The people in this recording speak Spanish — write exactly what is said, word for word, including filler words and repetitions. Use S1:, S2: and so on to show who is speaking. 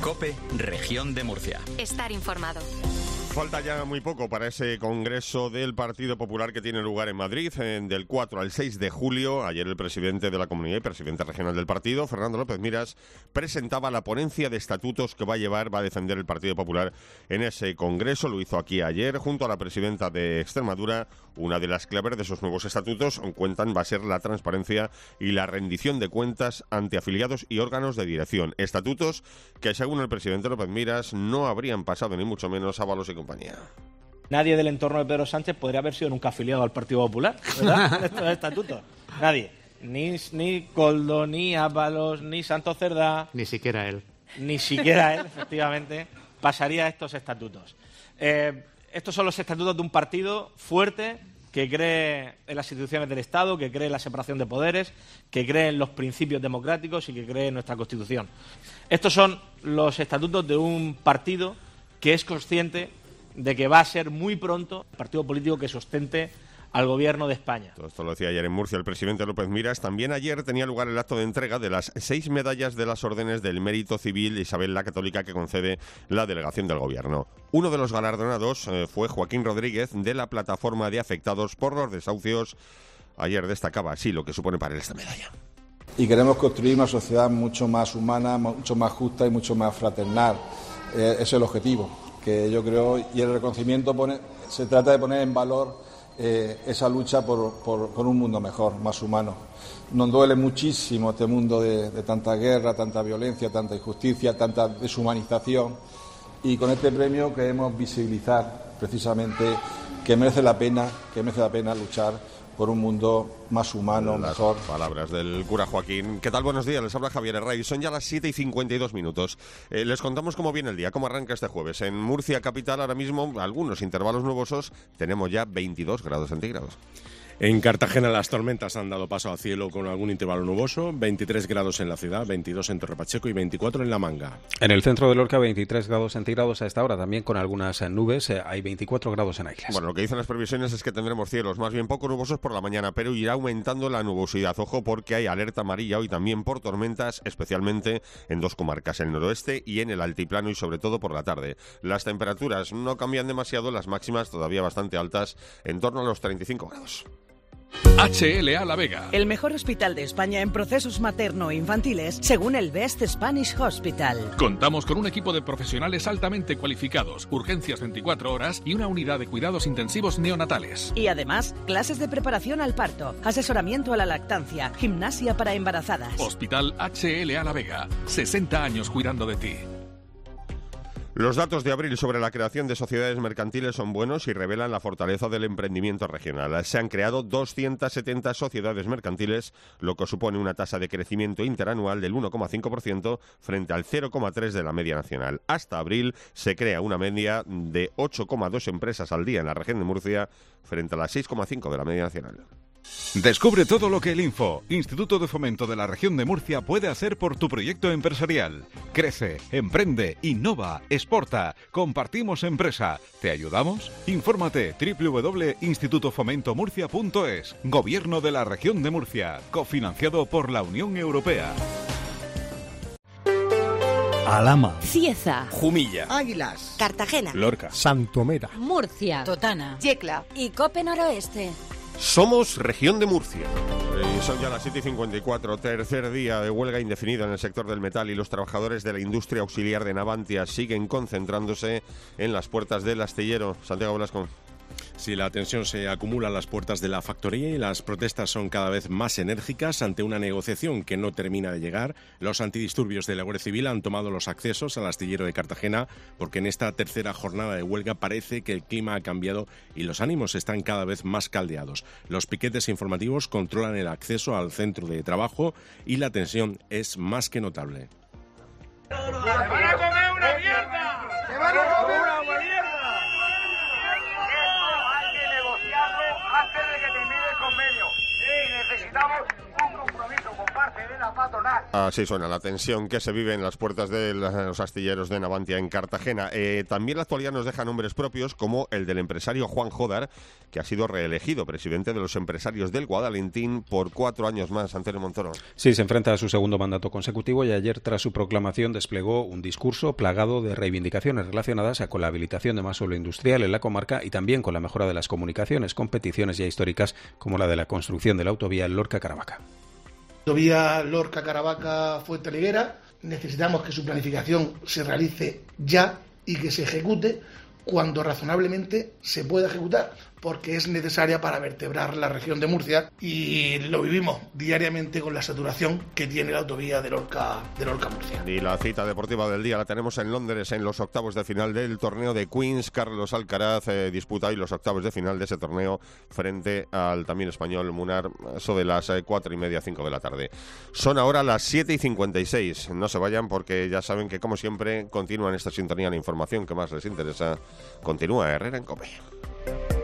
S1: COPE, Región de Murcia.
S2: Estar informado.
S3: Falta ya muy poco para ese congreso del Partido Popular que tiene lugar en Madrid, en, del cuatro al seis de julio. Ayer el presidente de la comunidad y presidente regional del partido, Fernando López Miras, presentaba la ponencia de estatutos que va a llevar, va a defender el Partido Popular en ese congreso. Lo hizo aquí ayer junto a la presidenta de Extremadura. Una de las claves de esos nuevos estatutos, cuentan, va a ser la transparencia y la rendición de cuentas ante afiliados y órganos de dirección. Estatutos que, según el presidente López Miras, no habrían pasado ni mucho menos a Ábalos y compañía.
S4: Nadie del entorno de Pedro Sánchez podría haber sido nunca afiliado al Partido Popular, ¿verdad? Estos estatutos. Nadie. Ni, ni Koldo, ni Ábalos, ni Santos Cerdá.
S5: Ni siquiera él.
S4: Ni siquiera él, efectivamente, pasaría a estos estatutos. Eh, estos son los estatutos de un partido fuerte que cree en las instituciones del Estado, que cree en la separación de poderes, que cree en los principios democráticos y que cree en nuestra Constitución. Estos son los estatutos de un partido que es consciente de que va a ser muy pronto el partido político que sustente al Gobierno de España.
S3: Todo esto lo decía ayer en Murcia el presidente López Miras. También ayer tenía lugar el acto de entrega de las seis medallas de las órdenes del Mérito Civil Isabel la Católica que concede la delegación del Gobierno. Uno de los galardonados eh, fue Joaquín Rodríguez, de la Plataforma de Afectados por los Desahucios. Ayer destacaba así lo que supone para él esta medalla.
S6: Y queremos construir una sociedad mucho más humana, mucho más justa y mucho más fraternal. Eh, ese es el objetivo, que yo creo, y el reconocimiento pone, se trata de poner en valor eh, esa lucha por, por, por un mundo mejor, más humano. Nos duele muchísimo este mundo de, de tanta guerra, tanta violencia, tanta injusticia, tanta deshumanización, y con este premio queremos visibilizar precisamente que merece la pena, que merece la pena luchar por un mundo más humano,
S3: las
S6: mejor.
S3: Palabras del cura Joaquín. ¿Qué tal? Buenos días, les habla Javier Herrey. Son ya las siete y cincuenta y dos minutos. Eh, les contamos cómo viene el día, cómo arranca este jueves. En Murcia capital ahora mismo, algunos intervalos nubosos, tenemos ya veintidós grados centígrados.
S7: En Cartagena las tormentas han dado paso al cielo con algún intervalo nuboso, veintitrés grados en la ciudad, veintidós en Torre Pacheco y veinticuatro en La Manga.
S8: En el centro de Lorca, veintitrés grados centígrados a esta hora, también con algunas nubes, eh, hay veinticuatro grados en Águilas.
S3: Bueno, lo que dicen las previsiones es que tendremos cielos más bien poco nubosos por la mañana, pero irá aumentando la nubosidad. Ojo, porque hay alerta amarilla hoy también por tormentas, especialmente en dos comarcas, el noroeste y en el altiplano, y sobre todo por la tarde. Las temperaturas no cambian demasiado, las máximas todavía bastante altas, en torno a los treinta y cinco grados.
S9: H L A La Vega.
S10: El mejor hospital de España en procesos materno-infantiles, según el Best Spanish Hospital.
S9: Contamos con un equipo de profesionales altamente cualificados, urgencias veinticuatro horas y una unidad de cuidados intensivos neonatales.
S10: Y además, clases de preparación al parto, asesoramiento a la lactancia, gimnasia para embarazadas.
S9: Hospital H L A La Vega. sesenta años cuidando de ti.
S3: Los datos de abril sobre la creación de sociedades mercantiles son buenos y revelan la fortaleza del emprendimiento regional. Se han creado doscientas setenta sociedades mercantiles, lo que supone una tasa de crecimiento interanual del uno coma cinco por ciento frente al cero coma tres por ciento de la media nacional. Hasta abril se crea una media de ocho coma dos empresas al día en la región de Murcia frente a las seis coma cinco de la media nacional.
S11: Descubre todo lo que el Info, Instituto de Fomento de la Región de Murcia, puede hacer por tu proyecto empresarial. Crece, emprende, innova, exporta. Compartimos empresa. ¿Te ayudamos? Infórmate doble u doble u doble u punto instituto fomento murcia punto es. Gobierno de la Región de Murcia. Cofinanciado por la Unión Europea.
S12: Alhama,
S2: Cieza,
S1: Jumilla,
S2: Águilas, Cartagena,
S7: Lorca,
S12: Santomera,
S2: Murcia,
S10: Totana,
S2: Yecla y Cope Noroeste.
S3: Somos Región de Murcia. Y son ya las siete y cincuenta y cuatro, tercer día de huelga indefinida en el sector del metal, y los trabajadores de la industria auxiliar de Navantia siguen concentrándose en las puertas del astillero. Santiago Velasco.
S7: Si la tensión se acumula a las puertas de la factoría y las protestas son cada vez más enérgicas ante una negociación que no termina de llegar, los antidisturbios de la Guardia Civil han tomado los accesos al astillero de Cartagena porque en esta tercera jornada de huelga parece que el clima ha cambiado y los ánimos están cada vez más caldeados. Los piquetes informativos controlan el acceso al centro de trabajo y la tensión es más que notable.
S13: ¡Se van a comer una mierda! ¡Se van a comer una mierda! Antes de que termine el convenio. Y necesitamos un compromiso por parte de
S3: Así suena la tensión que se vive en las puertas de los astilleros de Navantia en Cartagena. Eh, también la actualidad nos deja nombres propios como el del empresario Juan Jodar, que ha sido reelegido presidente de los empresarios del Guadalentín por cuatro años más. Antonio Montoro.
S8: Sí, se enfrenta a su segundo mandato consecutivo y ayer, tras su proclamación, desplegó un discurso plagado de reivindicaciones relacionadas con la habilitación de más suelo industrial en la comarca y también con la mejora de las comunicaciones, con peticiones ya históricas como la de la construcción de la autovía Lorca-Caravaca.
S5: Autovía Lorca-Caravaca-Fuenteliguera, necesitamos que su planificación se realice ya y que se ejecute cuando razonablemente se pueda ejecutar, porque es necesaria para vertebrar la región de Murcia y lo vivimos diariamente con la saturación que tiene la autovía de Lorca, de Lorca-Murcia.
S3: Y la cita deportiva del día la tenemos en Londres, en los octavos de final del torneo de Queens. Carlos Alcaraz eh, disputa hoy los octavos de final de ese torneo frente al también español Munar, eso de las eh, cuatro y media, cinco de la tarde. Son ahora las siete y cincuenta y seis. No se vayan porque ya saben que, como siempre, continúa en esta sintonía la información que más les interesa. Continúa Herrera en COPE.